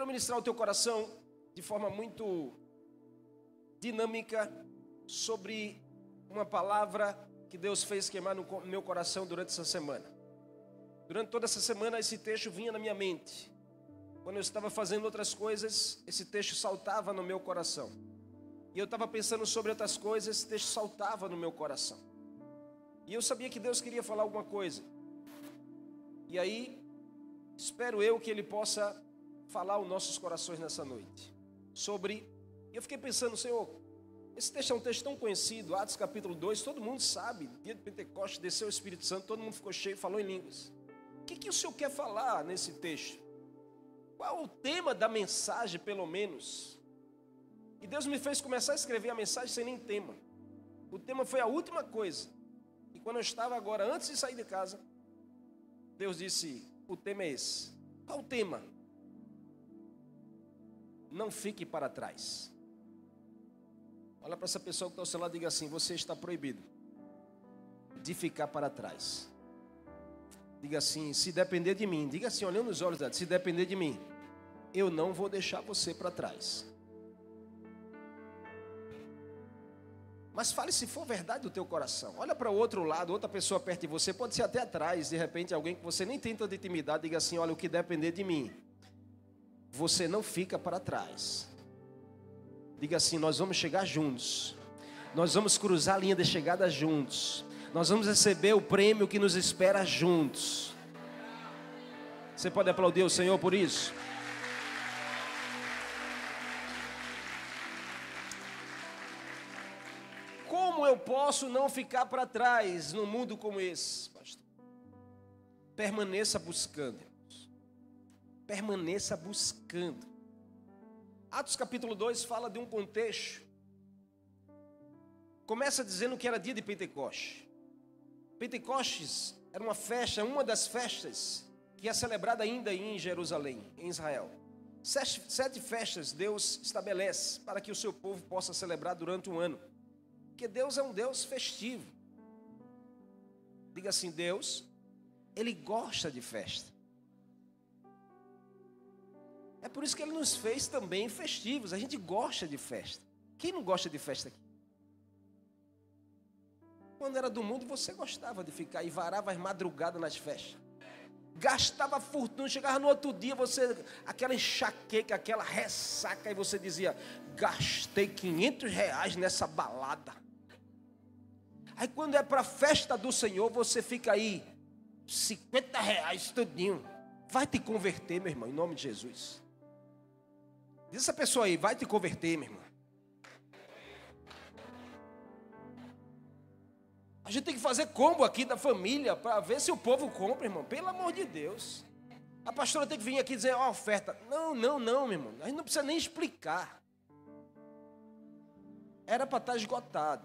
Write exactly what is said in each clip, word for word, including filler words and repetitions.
ministrar o teu coração de forma muito dinâmica sobre uma palavra que Deus fez queimar no meu coração durante essa semana. Durante toda essa semana esse texto vinha na minha mente. Quando eu estava fazendo outras coisas, esse texto saltava no meu coração. E eu estava pensando sobre outras coisas, esse texto saltava no meu coração. E eu sabia que Deus queria falar alguma coisa. E aí, espero eu que Ele possa falar aos nossos corações nessa noite. Sobre, eu fiquei pensando, Senhor, esse texto é um texto tão conhecido, Atos capítulo dois, todo mundo sabe, dia de Pentecostes, desceu o Espírito Santo, todo mundo ficou cheio, falou em línguas. O que, que o Senhor quer falar nesse texto? Qual o tema da mensagem, pelo menos? E Deus me fez começar a escrever a mensagem sem nem tema. O tema foi a última coisa. E quando eu estava agora, antes de sair de casa, Deus disse, o tema é esse. Qual o tema? Não fique para trás. Olha para essa pessoa que está ao seu lado e diga assim, você está proibido de ficar para trás. Diga assim, se depender de mim, diga assim, olhando nos olhos dela, se depender de mim, eu não vou deixar você para trás. Mas fale se for verdade do teu coração. Olha para o outro lado, outra pessoa perto de você, pode ser até atrás, de repente alguém que você nem tem tanta intimidade, diga assim, olha, o que depender de mim, você não fica para trás. Diga assim, nós vamos chegar juntos. Nós vamos cruzar a linha de chegada juntos. Nós vamos receber o prêmio que nos espera juntos. Você pode aplaudir o Senhor por isso? Como eu posso não ficar para trás num mundo como esse, pastor? Permaneça buscando, irmãos. Permaneça buscando. Atos capítulo dois fala de um contexto. Começa dizendo que era dia de Pentecostes. Pentecostes era uma festa, uma das festas que é celebrada ainda em Jerusalém, em Israel. Sete, sete festas Deus estabelece para que o seu povo possa celebrar durante um ano. Porque Deus é um Deus festivo. Diga assim, Deus, Ele gosta de festa. É por isso que Ele nos fez também festivos. A gente gosta de festa. Quem não gosta de festa aqui? Quando era do mundo, você gostava de ficar e varava as madrugadas nas festas. Gastava fortuna, chegava no outro dia, você, aquela enxaqueca, aquela ressaca, e você dizia, gastei quinhentos reais nessa balada. Aí quando é para a festa do Senhor, você fica aí, cinquenta reais tudinho. Vai te converter, meu irmão, em nome de Jesus. Diz essa pessoa aí, vai te converter, meu irmão. A gente tem que fazer combo aqui da família para ver se o povo compra, irmão. Pelo amor de Deus. A pastora tem que vir aqui dizer, ó, oh, oferta. Não, não, não, meu irmão. A gente não precisa nem explicar. Era para estar esgotado.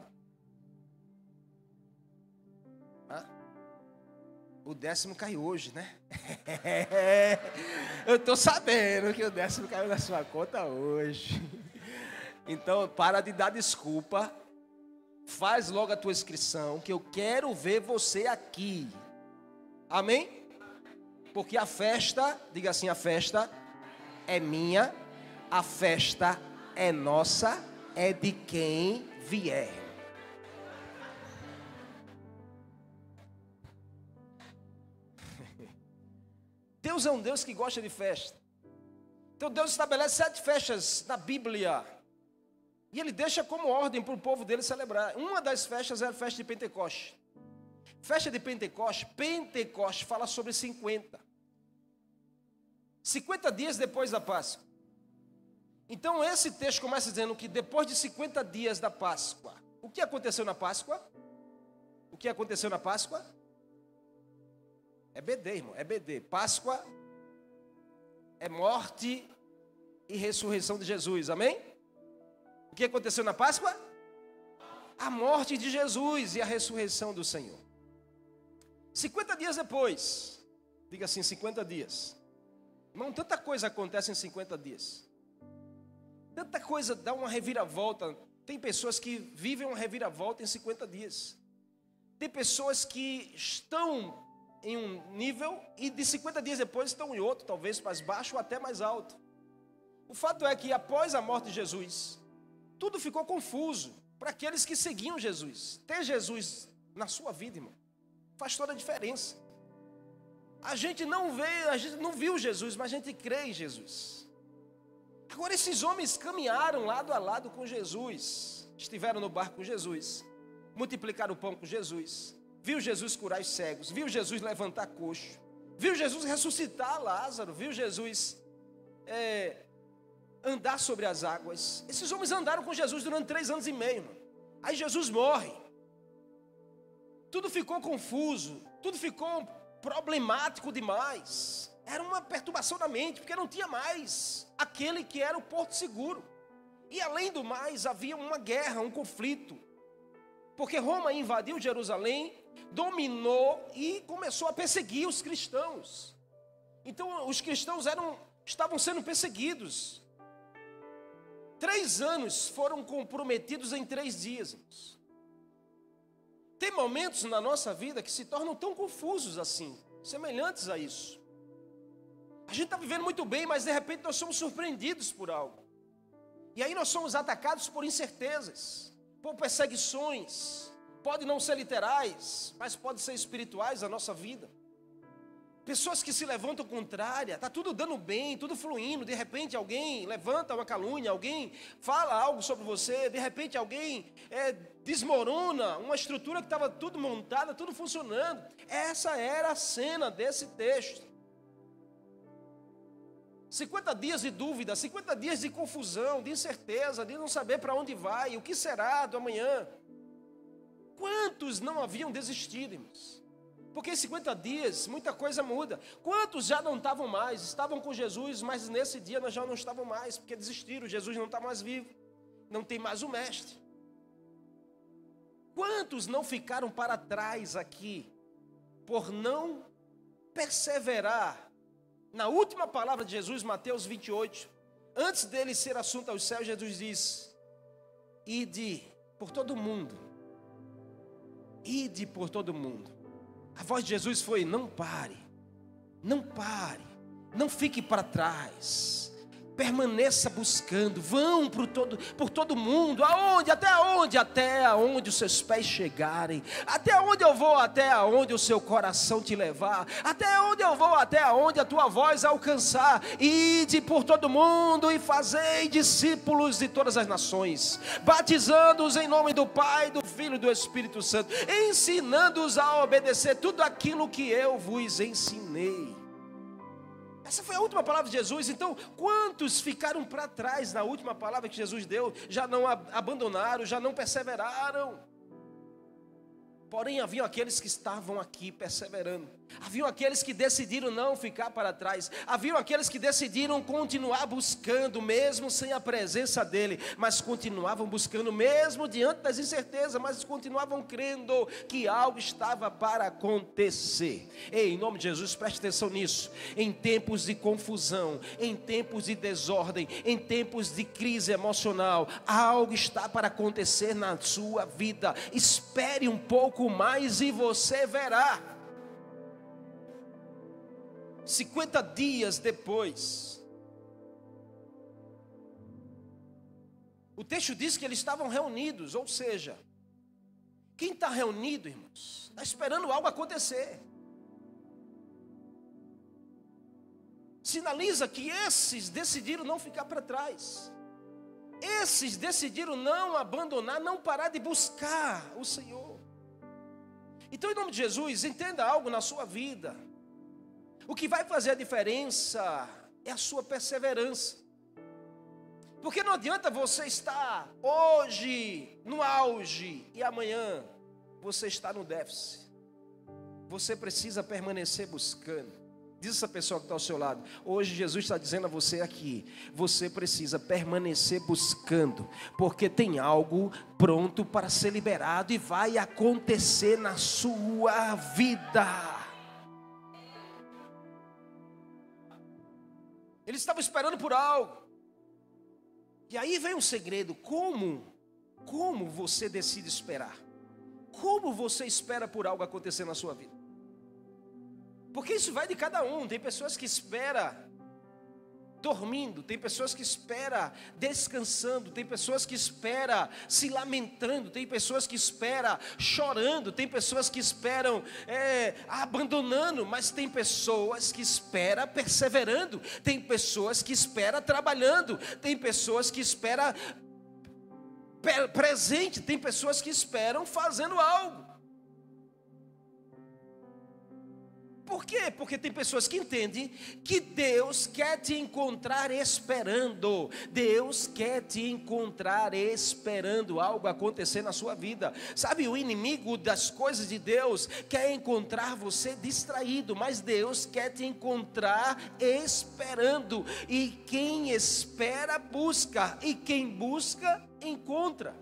Ah? O décimo caiu hoje, né? Eu estou sabendo que o décimo caiu na sua conta hoje. Então, para de dar desculpa. Faz logo a tua inscrição, que eu quero ver você aqui. Amém? Porque a festa, diga assim, a festa é minha, a festa é nossa, é de quem vier. Deus é um Deus que gosta de festa. Então Deus estabelece sete festas na Bíblia. E Ele deixa como ordem para o povo dele celebrar. Uma das festas é a festa de Pentecostes. Festa de Pentecostes, Pentecostes fala sobre cinquenta. cinquenta dias depois da Páscoa. Então esse texto começa dizendo que depois de cinquenta dias da Páscoa, o que aconteceu na Páscoa? O que aconteceu na Páscoa? É B D, irmão, é B D. Páscoa é morte e ressurreição de Jesus, amém? O que aconteceu na Páscoa? A morte de Jesus e a ressurreição do Senhor. cinquenta dias depois, diga assim, cinquenta dias. Irmão, tanta coisa acontece em cinquenta dias. Tanta coisa dá uma reviravolta. Tem pessoas que vivem uma reviravolta em cinquenta dias. Tem pessoas que estão em um nível e de cinquenta dias depois estão em outro, talvez mais baixo ou até mais alto. O fato é que após a morte de Jesus, tudo ficou confuso para aqueles que seguiam Jesus. Ter Jesus na sua vida, irmão, faz toda a diferença. A gente não vê, a gente não viu Jesus, mas a gente crê em Jesus. Agora esses homens caminharam lado a lado com Jesus, estiveram no barco com Jesus, multiplicaram o pão com Jesus, viu Jesus curar os cegos, viu Jesus levantar coxo, viu Jesus ressuscitar Lázaro, viu Jesus é, andar sobre as águas. Esses homens andaram com Jesus durante três anos e meio, irmão. Aí Jesus morre. Tudo ficou confuso, tudo ficou problemático demais. Era uma perturbação da mente, porque não tinha mais aquele que era o porto seguro. E além do mais, havia uma guerra, um conflito. Porque Roma invadiu Jerusalém, dominou e começou a perseguir os cristãos. Então os cristãos eram, estavam sendo perseguidos. Três anos foram comprometidos em três dias, irmãos. Tem momentos na nossa vida que se tornam tão confusos assim, semelhantes a isso. A gente está vivendo muito bem, mas de repente nós somos surpreendidos por algo. E aí nós somos atacados por incertezas, por perseguições. Pode não ser literais, mas pode ser espirituais na nossa vida. Pessoas que se levantam contrária, está tudo dando bem, tudo fluindo, de repente alguém levanta uma calúnia, alguém fala algo sobre você, de repente alguém é, desmorona uma estrutura que estava tudo montada, tudo funcionando. Essa era a cena desse texto. cinquenta dias de dúvida, cinquenta dias de confusão, de incerteza, de não saber para onde vai, o que será do amanhã. Quantos não haviam desistido, irmãos? Porque em cinquenta dias muita coisa muda. Quantos já não estavam mais? Estavam com Jesus, mas nesse dia nós já não estavam mais, porque desistiram, Jesus não está mais vivo, não tem mais o mestre. Quantos não ficaram para trás aqui, por não perseverar na última palavra de Jesus, Mateus vinte e oito, antes dele ser assunto aos céus, Jesus diz: ide por todo mundo, ide por todo mundo. A voz de Jesus foi: não pare, não pare, não fique para trás, permaneça buscando, vão por todo, por todo mundo. Aonde? Até aonde? Até aonde os seus pés chegarem. Até onde eu vou? Até aonde o seu coração te levar. Até onde eu vou? Até aonde a tua voz alcançar. Ide por todo mundo e fazei discípulos de todas as nações, batizando-os em nome do Pai, do Filho e do Espírito Santo, ensinando-os a obedecer tudo aquilo que eu vos ensinei. Essa foi a última palavra de Jesus. Então, quantos ficaram para trás na última palavra que Jesus deu? Já não abandonaram, já não perseveraram. Porém, haviam aqueles que estavam aqui perseverando. Haviam aqueles que decidiram não ficar para trás. Haviam aqueles que decidiram continuar buscando, mesmo sem a presença dele. Mas continuavam buscando, mesmo diante das incertezas. Mas continuavam crendo que algo estava para acontecer. Ei, em nome de Jesus, preste atenção nisso. Em tempos de confusão, em tempos de desordem, em tempos de crise emocional, algo está para acontecer na sua vida. Espere um pouco mais e você verá. cinquenta dias depois, o texto diz que eles estavam reunidos, ou seja, quem está reunido, irmãos, está esperando algo acontecer. Sinaliza que esses decidiram não ficar para trás. Esses decidiram não abandonar, não parar de buscar o Senhor. Então, em nome de Jesus, entenda algo na sua vida. O que vai fazer a diferença é a sua perseverança. Porque não adianta você estar hoje no auge e amanhã você está no déficit. Você precisa permanecer buscando. Diz essa pessoa que está ao seu lado: hoje Jesus está dizendo a você aqui, você precisa permanecer buscando, porque tem algo pronto para ser liberado e vai acontecer na sua vida. Eles estavam esperando por algo. E aí vem um segredo: como, como você decide esperar? Como você espera por algo acontecer na sua vida? Porque isso vai de cada um. Tem pessoas que esperam dormindo, tem pessoas que esperam descansando, tem pessoas que esperam se lamentando, tem pessoas que esperam chorando, tem pessoas que esperam é, abandonando, mas tem pessoas que esperam perseverando, tem pessoas que esperam trabalhando, tem pessoas que esperam presente, tem pessoas que esperam fazendo algo. Por quê? Porque tem pessoas que entendem que Deus quer te encontrar esperando. Deus quer te encontrar esperando algo acontecer na sua vida. Sabe, o inimigo das coisas de Deus quer encontrar você distraído, mas Deus quer te encontrar esperando. E quem espera, busca. E quem busca, encontra.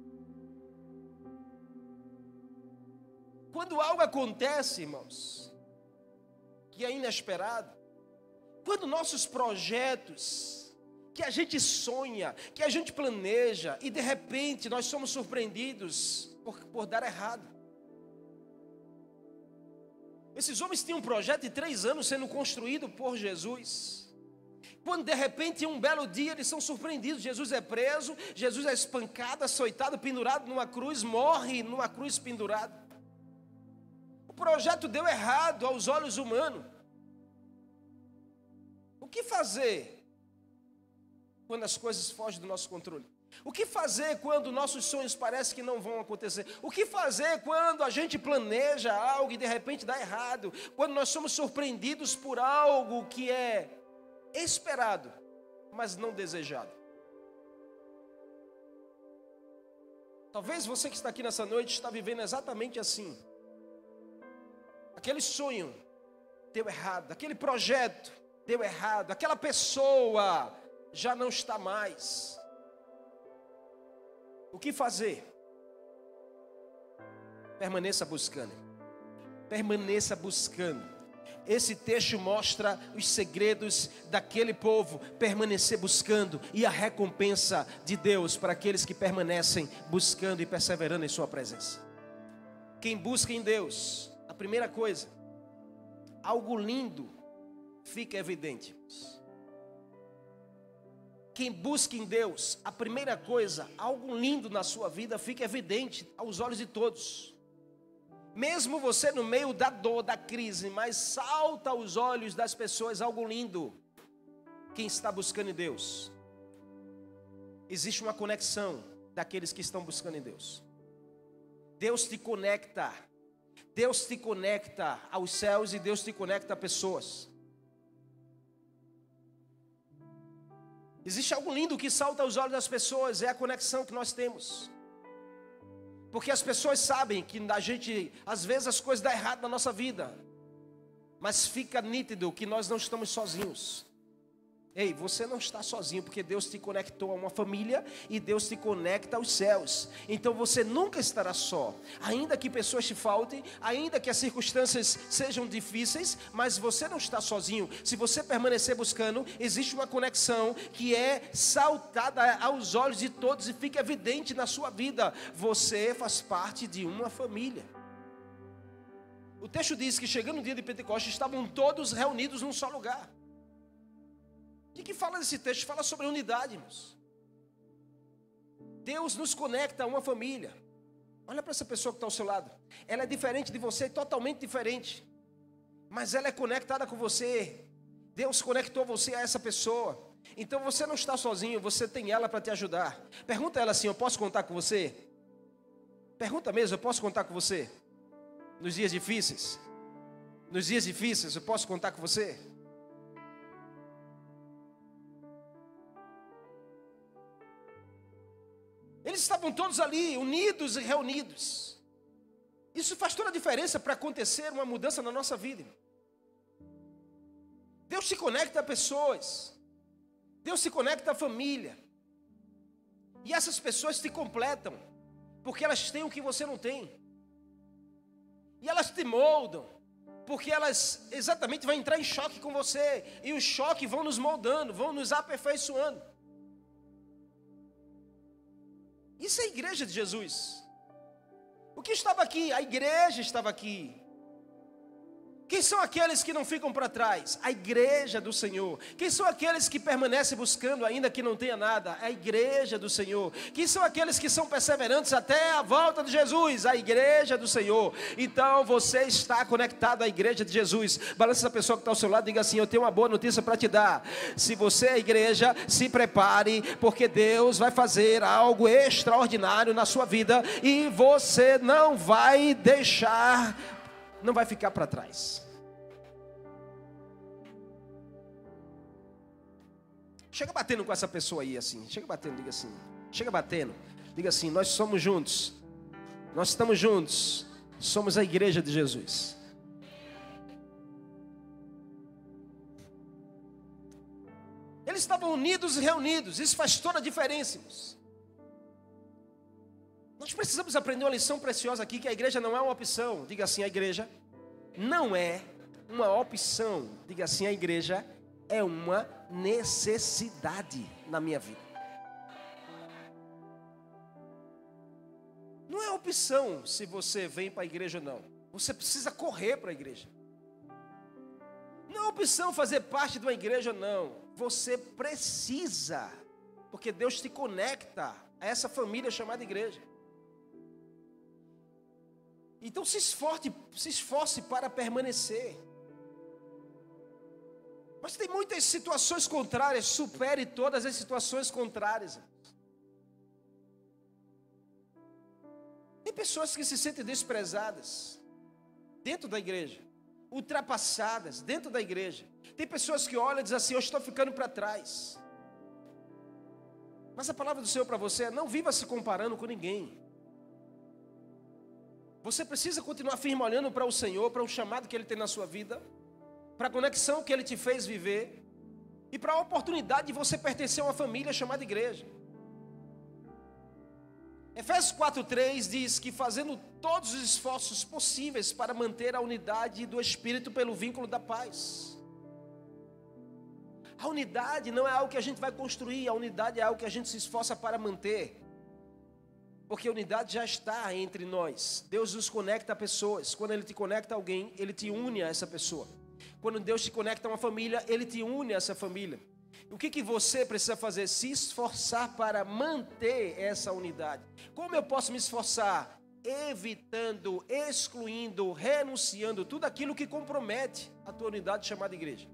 Quando algo acontece, irmãos, que é inesperado, quando nossos projetos, que a gente sonha, que a gente planeja, e de repente nós somos surpreendidos por, por dar errado. Esses homens tinham um projeto de três anos sendo construído por Jesus. Quando de repente, um belo dia, eles são surpreendidos. Jesus é preso, Jesus é espancado, açoitado, pendurado numa cruz, morre numa cruz pendurado. O projeto deu errado aos olhos humanos. O que fazer quando as coisas fogem do nosso controle? O que fazer quando nossos sonhos parecem que não vão acontecer? O que fazer quando a gente planeja algo e de repente dá errado? Quando nós somos surpreendidos por algo que é esperado, mas não desejado? Talvez você que está aqui nessa noite está vivendo exatamente assim. Aquele sonho deu errado, aquele projeto deu errado, aquela pessoa já não está mais. O que fazer? Permaneça buscando. Permaneça buscando. Esse texto mostra os segredos daquele povo permanecer buscando e a recompensa de Deus para aqueles que permanecem buscando e perseverando em sua presença. Quem busca em Deus, a primeira coisa, algo lindo fica evidente. Quem busca em Deus, a primeira coisa, algo lindo na sua vida fica evidente aos olhos de todos. Mesmo você no meio da dor, da crise, mas salta aos olhos das pessoas algo lindo. Quem está buscando em Deus, existe uma conexão daqueles que estão buscando em Deus. Deus te conecta. Deus te conecta aos céus e Deus te conecta a pessoas. Existe algo lindo que salta aos olhos das pessoas, é a conexão que nós temos. Porque as pessoas sabem que a gente, às vezes as coisas dão errado na nossa vida, mas fica nítido que nós não estamos sozinhos. Ei, você não está sozinho, porque Deus te conectou a uma família e Deus te conecta aos céus. Então você nunca estará só. Ainda que pessoas te faltem, ainda que as circunstâncias sejam difíceis, mas você não está sozinho. Se você permanecer buscando, existe uma conexão que é saltada aos olhos de todos e fica evidente na sua vida. Você faz parte de uma família. O texto diz que chegando o dia de Pentecostes, estavam todos reunidos num só lugar. De que fala esse texto? Fala sobre unidade, irmãos. Deus nos conecta a uma família. Olha para essa pessoa que está ao seu lado. Ela é diferente de você, totalmente diferente. Mas ela é conectada com você. Deus conectou você a essa pessoa. Então você não está sozinho, você tem ela para te ajudar. Pergunta a ela assim: eu posso contar com você? Pergunta mesmo: eu posso contar com você? Nos dias difíceis? Nos dias difíceis, eu posso contar com você? Eles estavam todos ali, unidos e reunidos. Isso faz toda a diferença para acontecer uma mudança na nossa vida. Deus se conecta a pessoas. Deus se conecta à família. E essas pessoas te completam, porque elas têm o que você não tem. E elas te moldam, porque elas exatamente vão entrar em choque com você. E o choque vão nos moldando, vão nos aperfeiçoando. Isso é a igreja de Jesus. O que estava aqui? A igreja estava aqui. Quem são aqueles que não ficam para trás? A igreja do Senhor. Quem são aqueles que permanecem buscando ainda que não tenha nada? A igreja do Senhor. Quem são aqueles que são perseverantes até a volta de Jesus? A igreja do Senhor. Então você está conectado à igreja de Jesus. Balance essa pessoa que está ao seu lado e diga assim: eu tenho uma boa notícia para te dar. Se você é a igreja, se prepare, porque Deus vai fazer algo extraordinário na sua vida e você não vai deixar, não vai ficar para trás. Chega batendo com essa pessoa aí assim. Chega batendo, diga assim. Chega batendo. Diga assim: nós somos juntos. Nós estamos juntos. Somos a igreja de Jesus. Eles estavam unidos e reunidos. Isso faz toda a diferença, irmãos. Nós precisamos aprender uma lição preciosa aqui, que a igreja não é uma opção. Diga assim: a igreja não é uma opção. Diga assim: a igreja é uma necessidade na minha vida. Não é opção se você vem para a igreja ou não. Você precisa correr para a igreja. Não é opção fazer parte de uma igreja ou não. Você precisa, porque Deus te conecta a essa família chamada igreja. Então se esforce, se esforce para permanecer. Mas tem muitas situações contrárias. Supere todas as situações contrárias. Tem pessoas que se sentem desprezadas dentro da igreja, ultrapassadas dentro da igreja. Tem pessoas que olham e dizem assim: eu estou ficando para trás. Mas a palavra do Senhor para você é: não viva se comparando com ninguém. Você precisa continuar firme olhando para o Senhor, para o chamado que Ele tem na sua vida, para a conexão que Ele te fez viver e para a oportunidade de você pertencer a uma família chamada igreja. Efésios quatro, três diz que fazendo todos os esforços possíveis para manter a unidade do Espírito pelo vínculo da paz. A unidade não é algo que a gente vai construir, a unidade é algo que a gente se esforça para manter. Porque a unidade já está entre nós. Deus nos conecta a pessoas. Quando Ele te conecta a alguém, Ele te une a essa pessoa. Quando Deus te conecta a uma família, Ele te une a essa família. O que, que você precisa fazer? Se esforçar para manter essa unidade. Como eu posso me esforçar? Evitando, excluindo, renunciando tudo aquilo que compromete a tua unidade chamada igreja.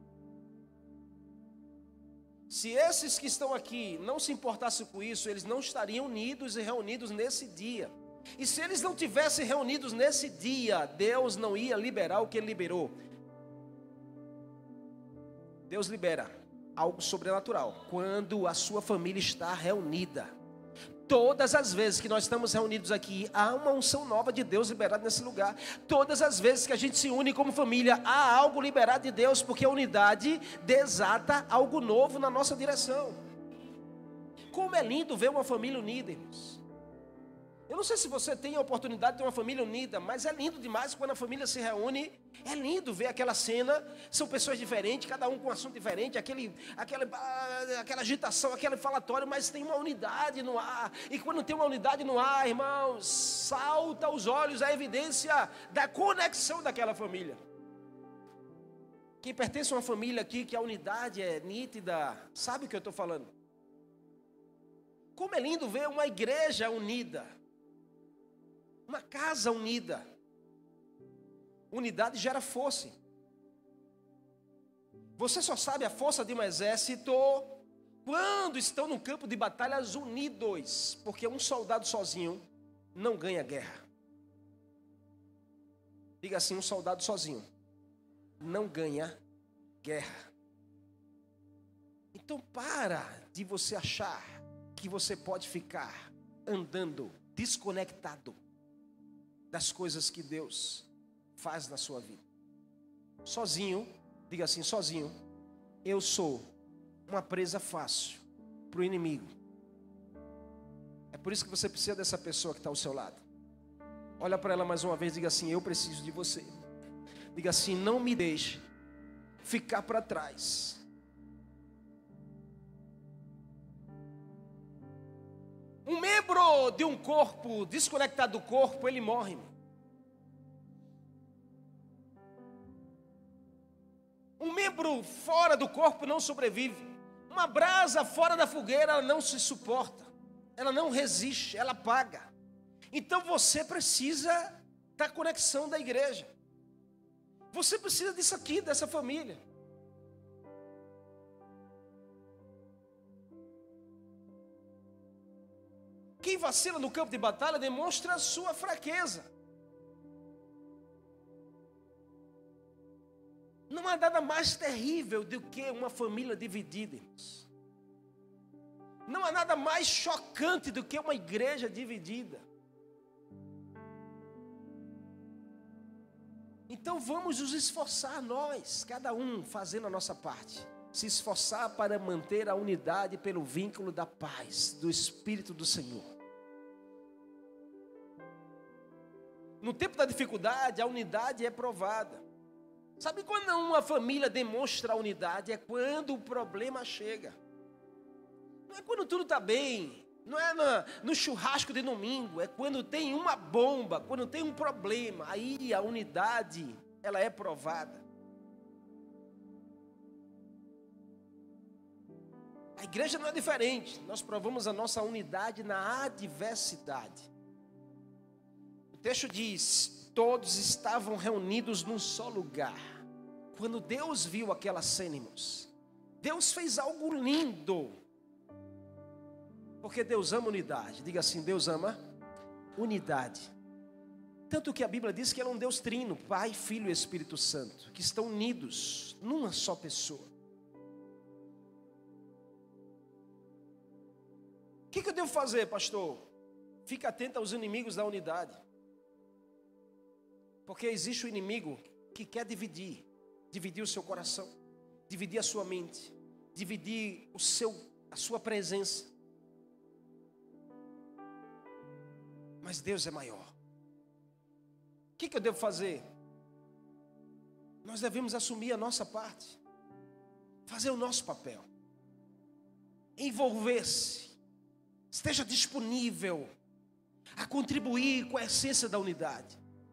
Se esses que estão aqui não se importassem com isso, eles não estariam unidos e reunidos nesse dia. E se eles não tivessem reunidos nesse dia, Deus não ia liberar o que Ele liberou. Deus libera algo sobrenatural quando a sua família está reunida. Todas as vezes que nós estamos reunidos aqui, há uma unção nova de Deus liberada nesse lugar. Todas as vezes que a gente se une como família, há algo liberado de Deus, porque a unidade desata algo novo na nossa direção. Como é lindo ver uma família unida, irmãos. Eu não sei se você tem a oportunidade de ter uma família unida, mas é lindo demais quando a família se reúne. É lindo ver aquela cena. São pessoas diferentes, cada um com um assunto diferente, aquele, aquela, aquela agitação, aquele falatório, mas tem uma unidade no ar. E quando tem uma unidade no ar, irmãos, salta aos olhos a evidência da conexão daquela família. Quem pertence a uma família aqui que a unidade é nítida, sabe o que eu estou falando? Como é lindo ver uma igreja unida. Uma casa unida. Unidade gera força. Você só sabe a força de um exército quando estão no campo de batalhas unidos. Porque um soldado sozinho não ganha guerra. Diga assim: um soldado sozinho não ganha guerra. Então para de você achar que você pode ficar andando desconectado das coisas que Deus faz na sua vida. Sozinho, diga assim: sozinho, eu sou uma presa fácil para o inimigo. É por isso que você precisa dessa pessoa que está ao seu lado. Olha para ela mais uma vez e diga assim: eu preciso de você. Diga assim: não me deixe ficar para trás. Um membro de um corpo desconectado do corpo, ele morre. Um membro fora do corpo não sobrevive. Uma brasa fora da fogueira, ela não se suporta. Ela não resiste, ela apaga. Então você precisa da conexão da igreja. Você precisa disso aqui, dessa família. Quem vacila no campo de batalha demonstra a sua fraqueza. Não há nada mais terrível do que uma família dividida, irmãos. Não há nada mais chocante do que uma igreja dividida. Então vamos nos esforçar nós, cada um fazendo a nossa parte. Se esforçar para manter a unidade pelo vínculo da paz, do Espírito do Senhor. No tempo da dificuldade, a unidade é provada. Sabe quando uma família demonstra a unidade? É quando o problema chega. Não é quando tudo está bem. Não é no, no churrasco de domingo. É quando tem uma bomba, quando tem um problema. Aí a unidade, ela é provada. A igreja não é diferente. Nós provamos a nossa unidade na adversidade. O texto diz: todos estavam reunidos num só lugar. Quando Deus viu aquela cena, irmãos, Deus fez algo lindo. Porque Deus ama unidade. Diga assim: Deus ama unidade. Tanto que a Bíblia diz que Ele é um Deus trino, Pai, Filho e Espírito Santo, que estão unidos numa só pessoa. O que, que eu devo fazer, pastor? Fica atento aos inimigos da unidade. Porque existe o inimigo que quer dividir. Dividir o seu coração. Dividir a sua mente. Dividir o seu, a sua presença. Mas Deus é maior. O que, que eu devo fazer? Nós devemos assumir a nossa parte. Fazer o nosso papel. Envolver-se. Esteja disponível a contribuir com a essência da unidade.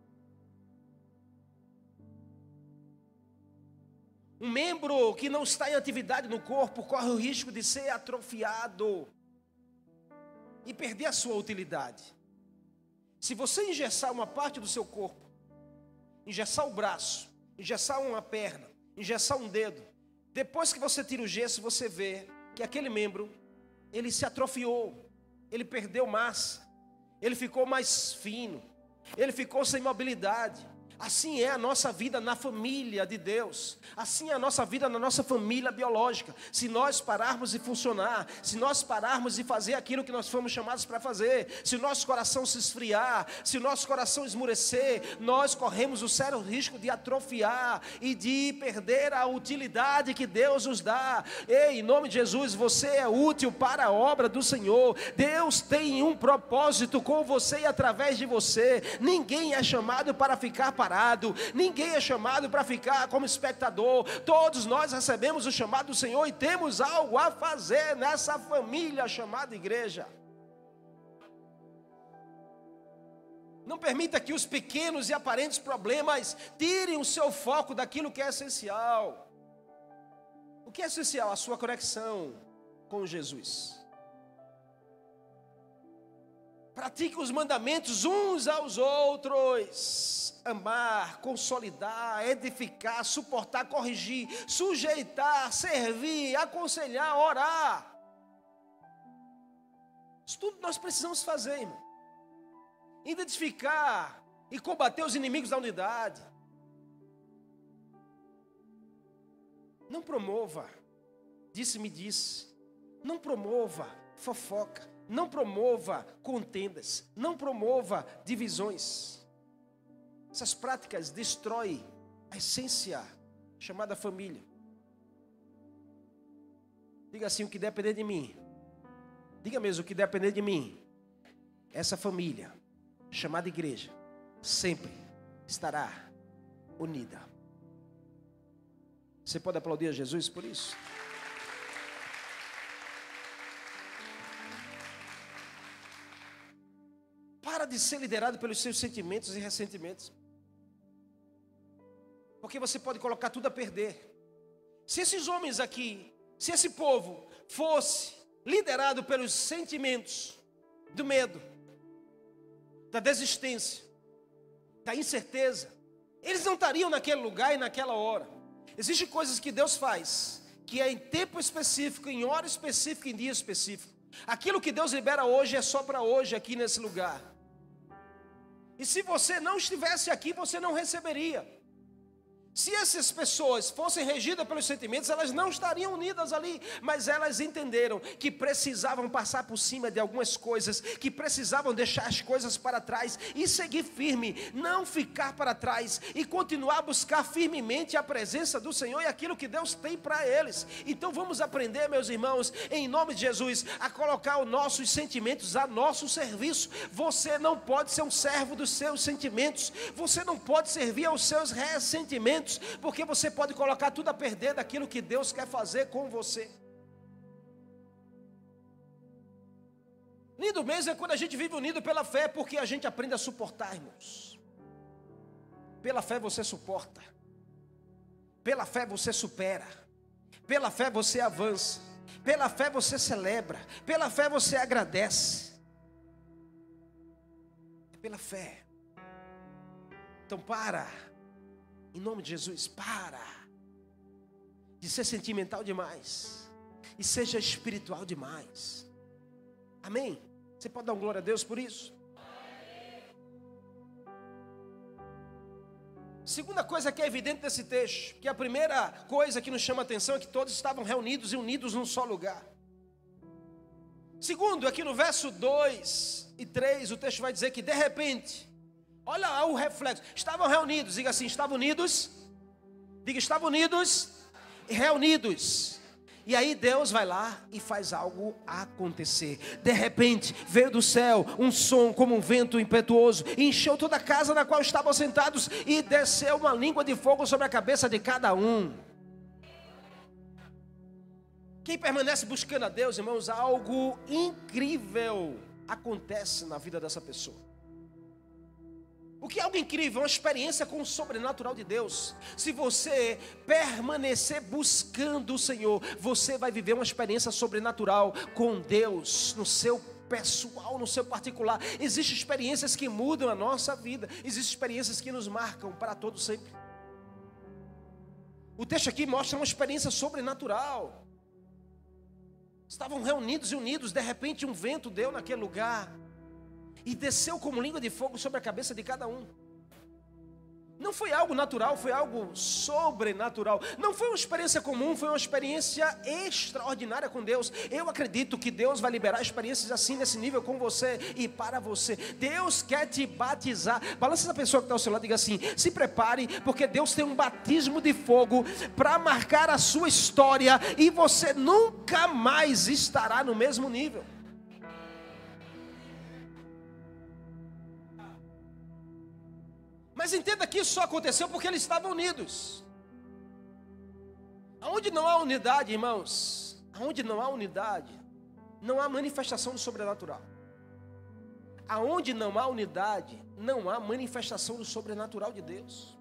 Um membro que não está em atividade no corpo corre o risco de ser atrofiado e perder a sua utilidade. Se você engessar uma parte do seu corpo, engessar o braço, engessar uma perna, engessar um dedo, depois que você tira o gesso, você vê que aquele membro, ele se atrofiou, ele perdeu massa, ele ficou mais fino, ele ficou sem mobilidade. Assim é a nossa vida na família de Deus. Assim é a nossa vida na nossa família biológica. Se nós pararmos de funcionar, se nós pararmos de fazer aquilo que nós fomos chamados para fazer, se o nosso coração se esfriar, se o nosso coração esmurecer, nós corremos o sério risco de atrofiar e de perder a utilidade que Deus nos dá. Ei, em nome de Jesus, você é útil para a obra do Senhor. Deus tem um propósito com você e através de você. Ninguém é chamado para ficar parado. Parado. Ninguém é chamado para ficar como espectador. Todos nós recebemos o chamado do Senhor e temos algo a fazer nessa família chamada igreja. Não permita que os pequenos e aparentes problemas tirem o seu foco daquilo que é essencial. O que é essencial? A sua conexão com Jesus. Pratique os mandamentos uns aos outros. Amar, consolidar, edificar, suportar, corrigir, sujeitar, servir, aconselhar, orar. Isso tudo nós precisamos fazer, irmão. Identificar e combater os inimigos da unidade. Não promova, disse-me disse. Não promova fofoca. Não promova contendas, não promova divisões. Essas práticas destroem a essência chamada família. Diga assim: o que depender de mim, diga mesmo, o que depender de mim, essa família chamada igreja sempre estará unida. Você pode aplaudir a Jesus por isso? Para de ser liderado pelos seus sentimentos e ressentimentos. Porque você pode colocar tudo a perder. Se esses homens aqui, se esse povo fosse liderado pelos sentimentos do medo, da desistência, da incerteza, eles não estariam naquele lugar e naquela hora. Existem coisas que Deus faz, que é em tempo específico, em hora específica, em dia específico. Aquilo que Deus libera hoje é só para hoje aqui nesse lugar. E se você não estivesse aqui, você não receberia. Se essas pessoas fossem regidas pelos sentimentos, elas não estariam unidas ali, mas elas entenderam que precisavam passar por cima de algumas coisas, que precisavam deixar as coisas para trás e seguir firme, não ficar para trás e continuar a buscar firmemente a presença do Senhor e aquilo que Deus tem para eles. Então vamos aprender, meus irmãos, em nome de Jesus, a colocar os nossos sentimentos a nosso serviço. Você não pode ser um servo dos seus sentimentos, você não pode servir aos seus ressentimentos, porque você pode colocar tudo a perder daquilo que Deus quer fazer com você. Lindo mesmo é quando a gente vive unido pela fé, porque a gente aprende a suportar, irmãos. Pela fé você suporta, pela fé você supera, pela fé você avança, pela fé você celebra, pela fé você agradece. É pela fé. Então para, em nome de Jesus, para de ser sentimental demais e seja espiritual demais. Amém? Você pode dar um glória a Deus por isso? Segunda coisa que é evidente nesse texto, que a primeira coisa que nos chama a atenção é que todos estavam reunidos e unidos num só lugar. Segundo, aqui no verso dois e três, o texto vai dizer que de repente, olha o reflexo, estavam reunidos, diga assim, estavam unidos, diga, estavam unidos e reunidos. E aí Deus vai lá e faz algo acontecer. De repente veio do céu um som como um vento impetuoso, e encheu toda a casa na qual estavam sentados, e desceu uma língua de fogo sobre a cabeça de cada um. Quem permanece buscando a Deus, irmãos, algo incrível acontece na vida dessa pessoa. O que é algo incrível? Uma experiência com o sobrenatural de Deus. Se você permanecer buscando o Senhor, você vai viver uma experiência sobrenatural com Deus, no seu pessoal, no seu particular. Existem experiências que mudam a nossa vida, existem experiências que nos marcam para todo sempre. O texto aqui mostra uma experiência sobrenatural. Estavam reunidos e unidos, de repente um vento deu naquele lugar e desceu como língua de fogo sobre a cabeça de cada um. Não foi algo natural, foi algo sobrenatural. Não foi uma experiência comum, foi uma experiência extraordinária com Deus. Eu acredito que Deus vai liberar experiências assim, nesse nível, com você e para você. Deus quer te batizar. Balança essa pessoa que está ao seu lado e diga assim: se prepare, porque Deus tem um batismo de fogo para marcar a sua história, e você nunca mais estará no mesmo nível. Mas entenda que isso só aconteceu porque eles estavam unidos. Aonde não há unidade, irmãos, aonde não há unidade, não há manifestação do sobrenatural. Aonde não há unidade, não há manifestação do sobrenatural de Deus.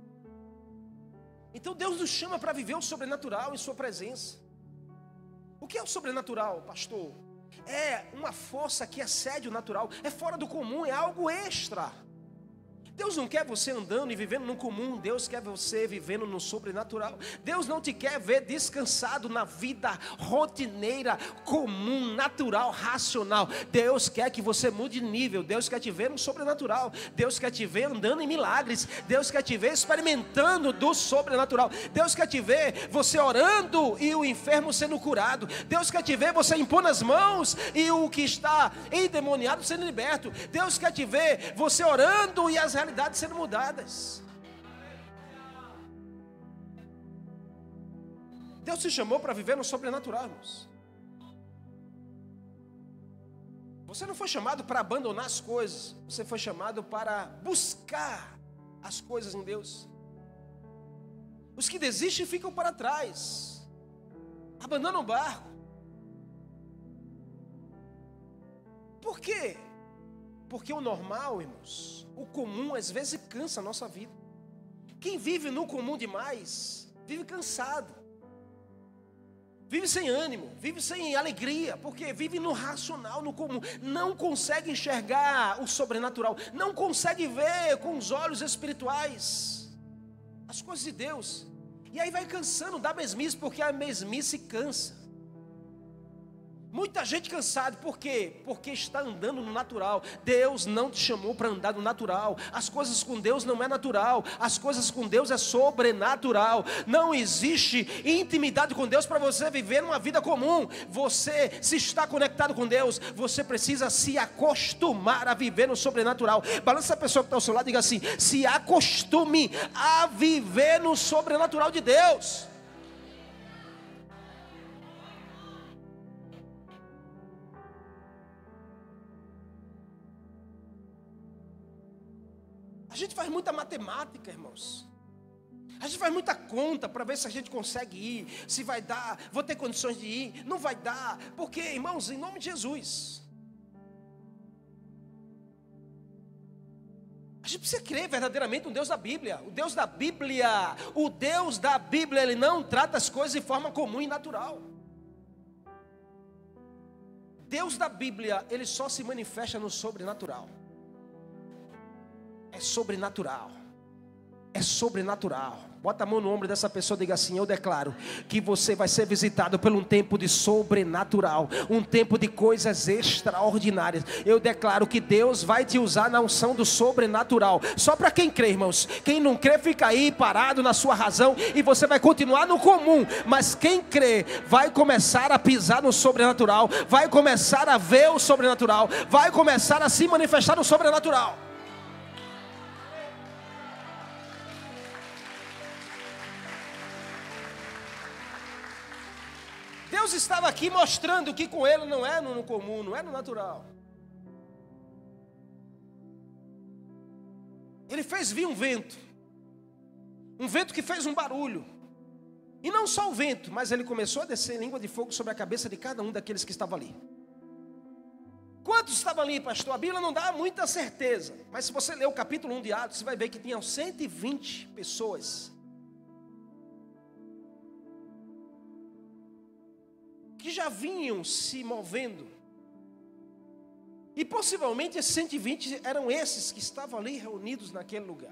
Então Deus nos chama para viver o sobrenatural em sua presença. O que é o sobrenatural, pastor? É uma força que excede o natural, é fora do comum, é algo extra. Deus não quer você andando e vivendo no comum, Deus quer você vivendo no sobrenatural. Deus não te quer ver descansado na vida rotineira, comum, natural, racional. Deus quer que você mude de nível, Deus quer te ver no sobrenatural, Deus quer te ver andando em milagres, Deus quer te ver experimentando do sobrenatural, Deus quer te ver você orando e o enfermo sendo curado, Deus quer te ver você impondo as mãos e o que está endemoniado sendo liberto, Deus quer te ver você orando e as realidades sendo mudadas. Deus te chamou para viver no sobrenatural, irmãos. Você não foi chamado para abandonar as coisas, você foi chamado para buscar as coisas em Deus. Os que desistem ficam para trás, abandonam o barco. Por quê? Porque o normal, irmãos, o comum às vezes cansa a nossa vida. Quem vive no comum demais, vive cansado. vive sem ânimo, vive sem alegria, porque vive no racional, no comum, não consegue enxergar o sobrenatural, não consegue ver com os olhos espirituais as coisas de Deus, e aí vai cansando da mesmice, porque a mesmice cansa. Muita gente cansada, por quê? Porque está andando no natural. Deus não te chamou para andar no natural. As coisas com Deus não é natural. As coisas com Deus é sobrenatural. Não existe intimidade com Deus para você viver uma vida comum. Você, se está conectado com Deus, você precisa se acostumar a viver no sobrenatural. Balança a pessoa que está ao seu lado e diga assim: se acostume a viver no sobrenatural de Deus. A gente faz muita matemática, irmãos. A gente faz muita conta para ver se a gente consegue ir, se vai dar, vou ter condições de ir, não vai dar. Porque, irmãos, em nome de Jesus, a gente precisa crer verdadeiramente no Deus da Bíblia. O Deus da Bíblia, o Deus da Bíblia, Ele não trata as coisas de forma comum e natural. Deus da Bíblia, Ele só se manifesta no sobrenatural. É sobrenatural. É sobrenatural. Bota a mão no ombro dessa pessoa e diga assim: eu declaro que você vai ser visitado por um tempo de sobrenatural, um tempo de coisas extraordinárias. Eu declaro que Deus vai te usar na unção do sobrenatural. Só para quem crê, irmãos. Quem não crê fica aí parado na sua razão e você vai continuar no comum. Mas quem crê vai começar a pisar no sobrenatural, vai começar a ver o sobrenatural, vai começar a se manifestar no sobrenatural. Deus estava aqui mostrando que com Ele não é no comum, não é no natural. Ele fez vir um vento, um vento que fez um barulho, e não só o vento, mas ele começou a descer língua de fogo sobre a cabeça de cada um daqueles que estavam ali. Quantos estavam ali, pastor? A Bíblia não dá muita certeza, mas se você ler o capítulo um de Atos, você vai ver que tinham cento e vinte pessoas que já vinham se movendo, e possivelmente esses cento e vinte eram esses que estavam ali reunidos naquele lugar.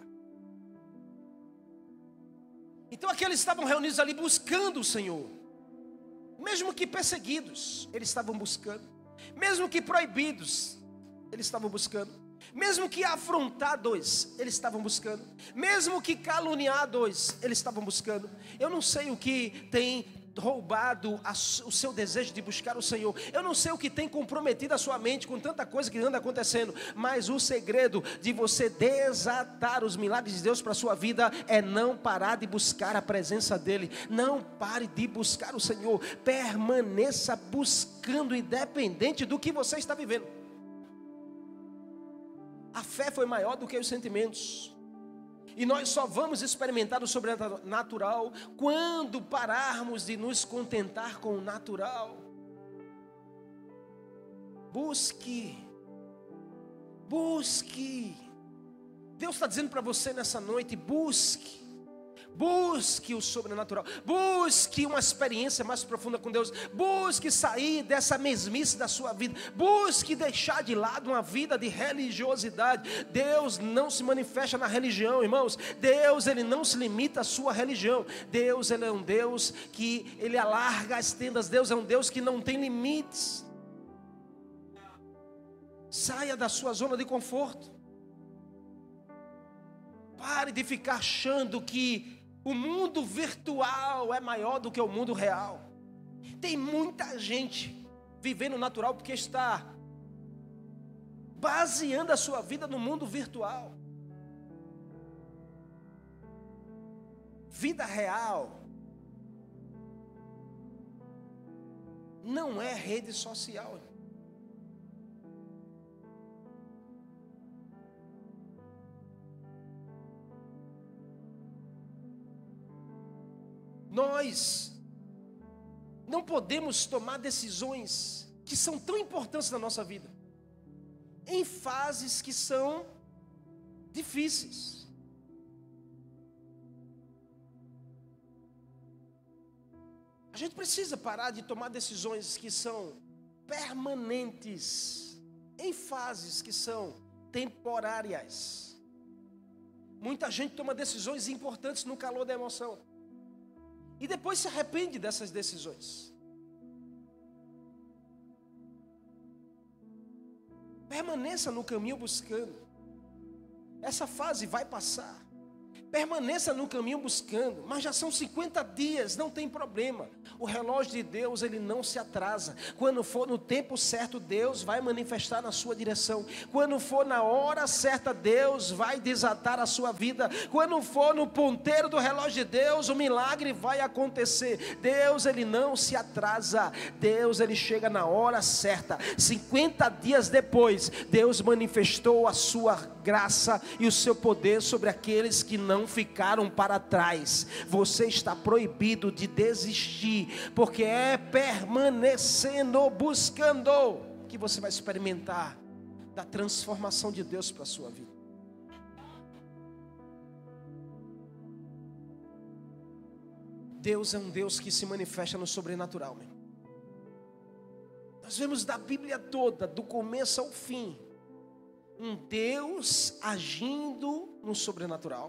Então aqueles estavam reunidos ali buscando o Senhor, mesmo que perseguidos, eles estavam buscando, mesmo que proibidos, eles estavam buscando, mesmo que afrontados, eles estavam buscando, mesmo que caluniados, eles estavam buscando. Eu não sei o que tem roubado a, o seu desejo de buscar o Senhor. Eu não sei o que tem comprometido a sua mente com tanta coisa que anda acontecendo, mas o segredo de você desatar os milagres de Deus para a sua vida é não parar de buscar a presença dEle. Não pare de buscar o Senhor. Permaneça buscando, independente do que você está vivendo. A fé foi maior do que os sentimentos. E nós só vamos experimentar o sobrenatural quando pararmos de nos contentar com o natural. Busque, busque. Deus está dizendo para você nessa noite: busque. Busque o sobrenatural, busque uma experiência mais profunda com Deus, busque sair dessa mesmice da sua vida, busque deixar de lado uma vida de religiosidade. Deus não se manifesta na religião, irmãos. Deus, Ele não se limita à sua religião. Deus, Ele é um Deus que Ele alarga as tendas. Deus é um Deus que não tem limites. Saia da sua zona de conforto. Pare de ficar achando que o mundo virtual é maior do que o mundo real. Tem muita gente vivendo natural porque está baseando a sua vida no mundo virtual. Vida real não é rede social. Nós não podemos tomar decisões que são tão importantes na nossa vida em fases que são difíceis. A gente precisa parar de tomar decisões que são permanentes, em fases que são temporárias. Muita gente toma decisões importantes no calor da emoção e depois se arrepende dessas decisões. Permaneça no caminho buscando. Essa fase vai passar. Permaneça no caminho buscando. Mas já são cinquenta dias, não tem problema. O relógio de Deus, ele não se atrasa. Quando for no tempo certo, Deus vai manifestar na sua direção. Quando for na hora certa, Deus vai desatar a sua vida. Quando for no ponteiro do relógio de Deus, o milagre vai acontecer. Deus, ele não se atrasa. Deus, ele chega na hora certa. cinquenta dias depois, Deus manifestou a sua graça e o seu poder sobre aqueles que não ficaram para trás. Você está proibido de desistir, porque é permanecendo, buscando, que você vai experimentar da transformação de Deus para a sua vida. Deus é um Deus que se manifesta no sobrenatural, meu. Nós vemos da Bíblia toda, do começo ao fim, um Deus agindo no sobrenatural.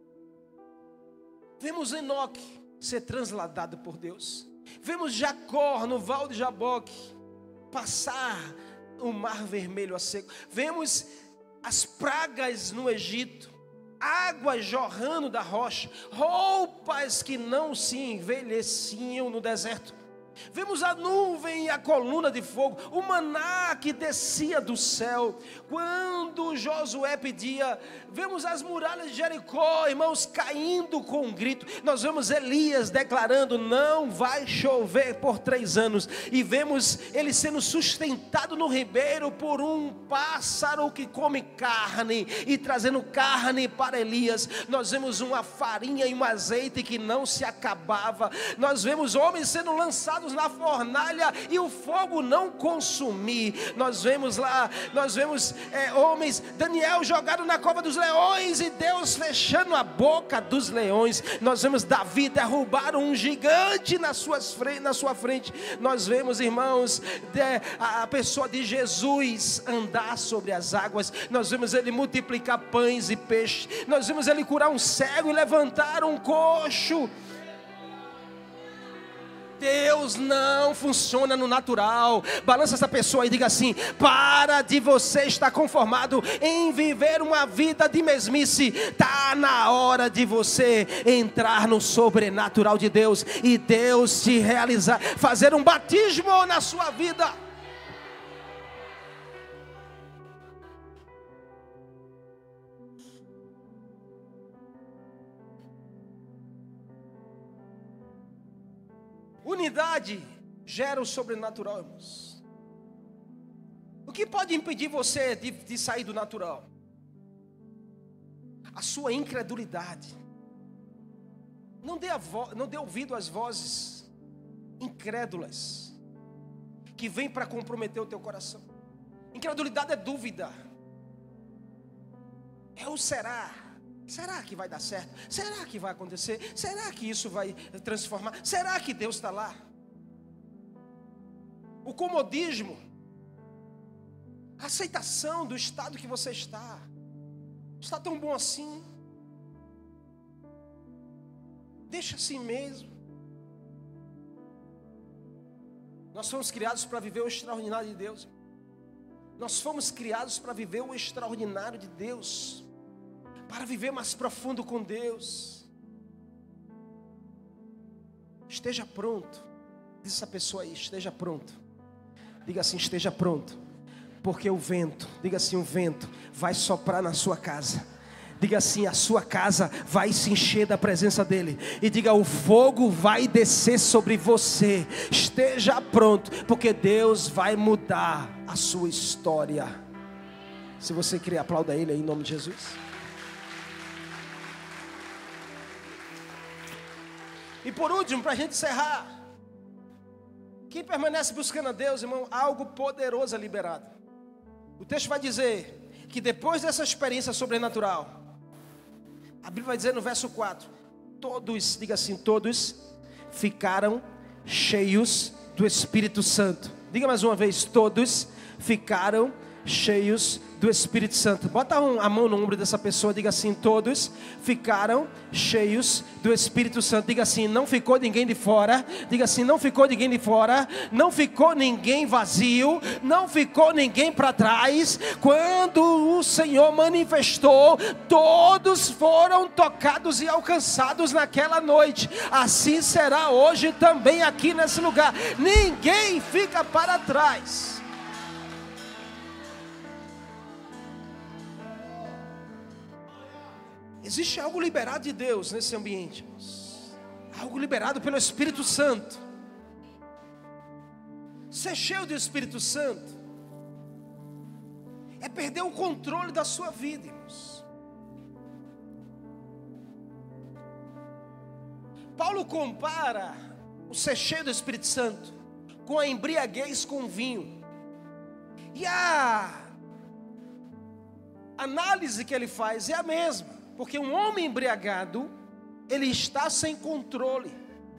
Vemos Enoque ser transladado por Deus. Vemos Jacó no Val de Jaboque passar o mar vermelho a seco. Vemos as pragas no Egito, águas jorrando da rocha, roupas que não se envelheciam no deserto. Vemos a nuvem e a coluna de fogo, o maná que descia do céu. Quando Josué pedia, vemos as muralhas de Jericó, irmãos, caindo com um grito. Nós vemos Elias declarando: não vai chover por três anos. E vemos ele sendo sustentado no ribeiro por um pássaro que come carne e trazendo carne para Elias. Nós vemos uma farinha e um azeite que não se acabava. Nós vemos homens sendo lançados na fornalha e o fogo não consumir. Nós vemos lá, nós vemos é, homens, Daniel jogado na cova dos leões e Deus fechando a boca dos leões. Nós vemos Davi derrubar um gigante nas suas, na sua frente. Nós vemos, irmãos, de, a, a pessoa de Jesus andar sobre as águas. Nós vemos ele multiplicar pães e peixes. Nós vemos ele curar um cego e levantar um coxo. Deus não funciona no natural. Balança essa pessoa e diga assim: para de você estar conformado em viver uma vida de mesmice. Está na hora de você entrar no sobrenatural de Deus e Deus te realizar, fazer um batismo na sua vida. Unidade gera o sobrenatural, irmãos. O que pode impedir você de, de sair do natural? A sua incredulidade. Não dê, a vo, não dê ouvido às vozes incrédulas que vêm para comprometer o teu coração. Incredulidade é dúvida. É o será. Será que vai dar certo? Será que vai acontecer? Será que isso vai transformar? Será que Deus está lá? O comodismo, a aceitação do estado que você está. Está tão bom assim? Deixa assim mesmo. Nós fomos criados para viver o extraordinário de Deus. Nós fomos criados para viver o extraordinário de Deus, para viver mais profundo com Deus. Esteja pronto. Diz essa pessoa aí: esteja pronto. Diga assim: esteja pronto, porque o vento, diga assim, o vento vai soprar na sua casa. Diga assim: a sua casa vai se encher da presença dele. E diga: o fogo vai descer sobre você. Esteja pronto, porque Deus vai mudar a sua história. Se você querer, aplauda ele aí em nome de Jesus. E por último, para a gente encerrar, quem permanece buscando a Deus, irmão, algo poderoso é liberado. O texto vai dizer que depois dessa experiência sobrenatural, a Bíblia vai dizer no verso quatro, todos, diga assim, todos ficaram cheios do Espírito Santo. Diga mais uma vez, todos ficaram cheios do Espírito Santo. Bota a mão no ombro dessa pessoa, diga assim, todos ficaram cheios do Espírito Santo. Diga assim, não ficou ninguém de fora. Diga assim, não ficou ninguém de fora, não ficou ninguém vazio, não ficou ninguém para trás. Quando o Senhor manifestou, todos foram tocados e alcançados naquela noite. Assim será hoje também aqui nesse lugar. Ninguém fica para trás. Existe algo liberado de Deus nesse ambiente, irmãos. Algo liberado pelo Espírito Santo. Ser cheio do Espírito Santo é perder o controle da sua vida, irmãos. Paulo compara o ser cheio do Espírito Santo com a embriaguez com vinho. E a análise que ele faz é a mesma. Porque um homem embriagado, ele está sem controle.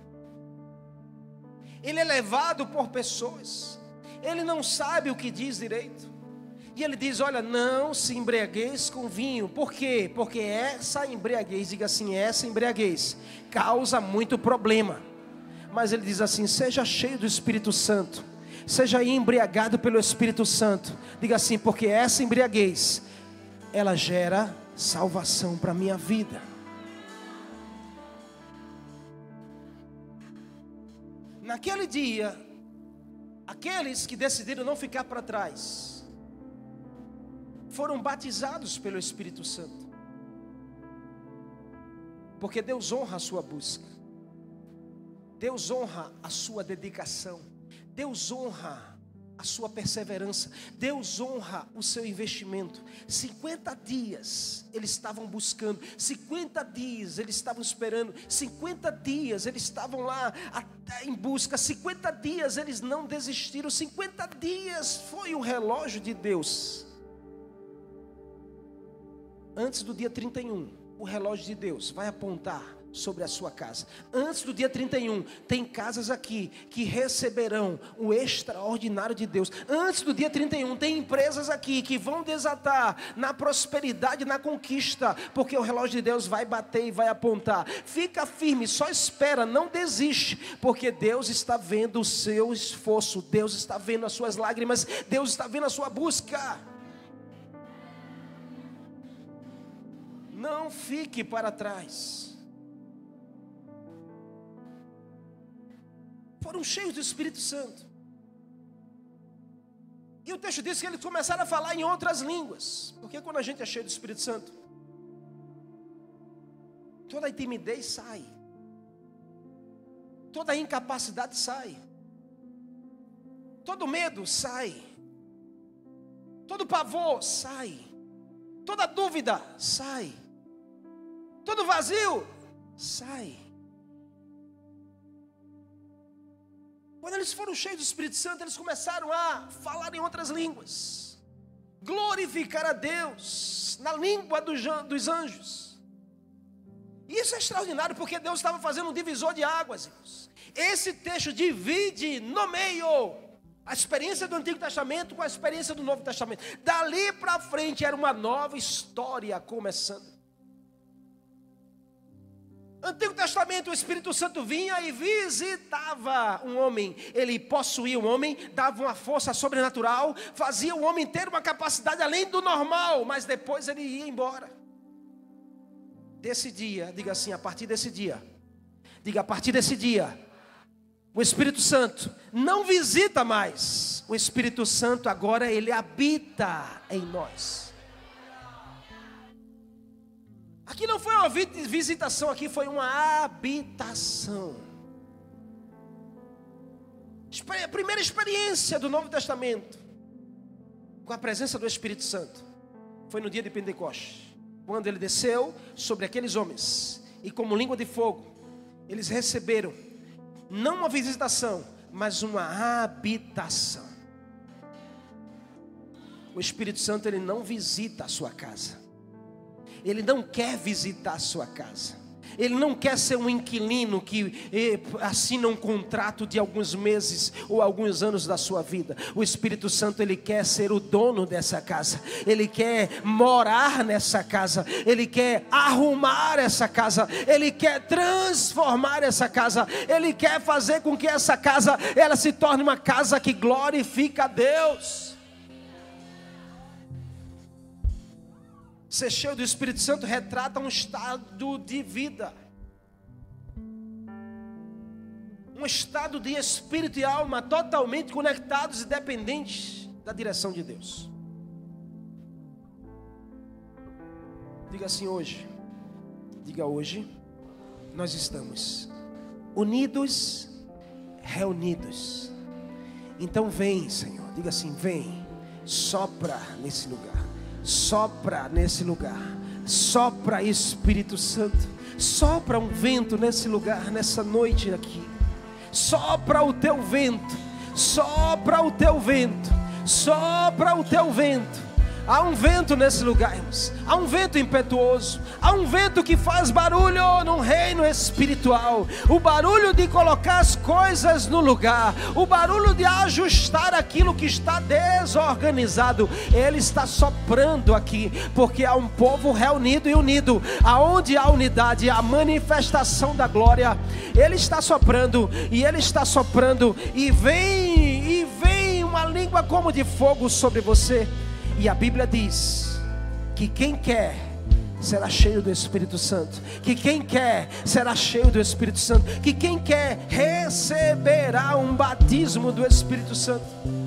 Ele é levado por pessoas. Ele não sabe o que diz direito. E ele diz, olha, não se embriagueis com vinho. Por quê? Porque essa embriaguez, diga assim, essa embriaguez causa muito problema. Mas ele diz assim, seja cheio do Espírito Santo. Seja embriagado pelo Espírito Santo. Diga assim, porque essa embriaguez, ela gera salvação para a minha vida. Naquele dia, aqueles que decidiram não ficar para trás, foram batizados pelo Espírito Santo. Porque Deus honra a sua busca. Deus honra a sua dedicação. Deus honra a sua perseverança. Deus honra o seu investimento. cinquenta dias eles estavam buscando, cinquenta dias eles estavam esperando, cinquenta dias eles estavam lá em busca, cinquenta dias eles não desistiram, cinquenta dias foi o relógio de Deus. Antes do dia trinta e um, o relógio de Deus vai apontar sobre a sua casa. Antes do dia trinta e um, tem casas aqui que receberão o extraordinário de Deus. Antes do dia trinta e um, tem empresas aqui que vão desatar na prosperidade, na conquista, porque o relógio de Deus vai bater e vai apontar. Fica firme, só espera, não desiste, porque Deus está vendo o seu esforço, Deus está vendo as suas lágrimas, Deus está vendo a sua busca. Não fique para trás. Foram cheios do Espírito Santo. E o texto diz que eles começaram a falar em outras línguas. Porque quando a gente é cheio do Espírito Santo, toda a timidez sai, toda a incapacidade sai, todo medo sai, todo pavor sai, toda dúvida sai, todo vazio sai. Quando eles foram cheios do Espírito Santo, eles começaram a falar em outras línguas, glorificar a Deus na língua dos anjos. E isso é extraordinário, porque Deus estava fazendo um divisor de águas, irmãos. Esse texto divide no meio a experiência do Antigo Testamento com a experiência do Novo Testamento. Dali para frente era uma nova história começando. Antigo Testamento, o Espírito Santo vinha e visitava um homem. Ele possuía um homem, dava uma força sobrenatural, fazia o homem ter uma capacidade além do normal, mas depois ele ia embora. Desse dia, diga assim, a partir desse dia, diga a partir desse dia, o Espírito Santo não visita mais. O Espírito Santo agora ele habita em nós. Aqui não foi uma visitação, aqui foi uma habitação. A primeira experiência do Novo Testamento com a presença do Espírito Santo foi no dia de Pentecostes, quando ele desceu sobre aqueles homens e como língua de fogo, eles receberam não uma visitação, mas uma habitação. O Espírito Santo ele não visita a sua casa. Ele não quer visitar a sua casa. Ele não quer ser um inquilino que eh, assina um contrato de alguns meses ou alguns anos da sua vida. O Espírito Santo, ele quer ser o dono dessa casa. Ele quer morar nessa casa. Ele quer arrumar essa casa. Ele quer transformar essa casa. Ele quer fazer com que essa casa, ela se torne uma casa que glorifica a Deus. Ser cheio do Espírito Santo retrata um estado de vida, um estado de espírito e alma totalmente conectados e dependentes da direção de Deus. Diga assim: hoje, diga hoje, nós estamos unidos, reunidos. Então vem, Senhor, diga assim: vem, sopra nesse lugar. Sopra nesse lugar, sopra Espírito Santo, sopra um vento nesse lugar, nessa noite aqui. Sopra o teu vento, sopra o teu vento, sopra o teu vento. Há um vento nesse lugar, irmãos. Há um vento impetuoso. Há um vento que faz barulho no reino espiritual. O barulho de colocar as coisas no lugar. O barulho de ajustar aquilo que está desorganizado. Ele está soprando aqui, porque há um povo reunido e unido. Aonde há unidade, a manifestação da glória. Ele está soprando, e ele está soprando, e vem, e vem uma língua como de fogo sobre você. E a Bíblia diz que quem quer será cheio do Espírito Santo. Que quem quer será cheio do Espírito Santo. Que quem quer receberá um batismo do Espírito Santo.